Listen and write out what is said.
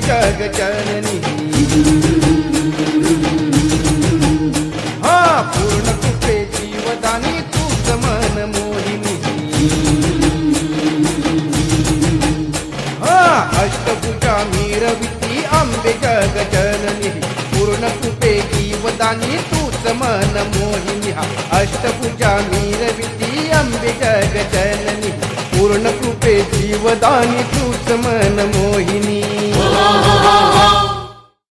जग जननी हा पूर्ण कृपे जीवदानी तूच मन मोहिनी हा अष्टभुजा मीरविती अंबे जग जननी पूर्ण कृपे जीवदानी तूच मन मोहिनी हा अष्टभुजा मीरविती अंबे जग जननी पूर्ण कृपे जीवदानी तूच मन मोहिनी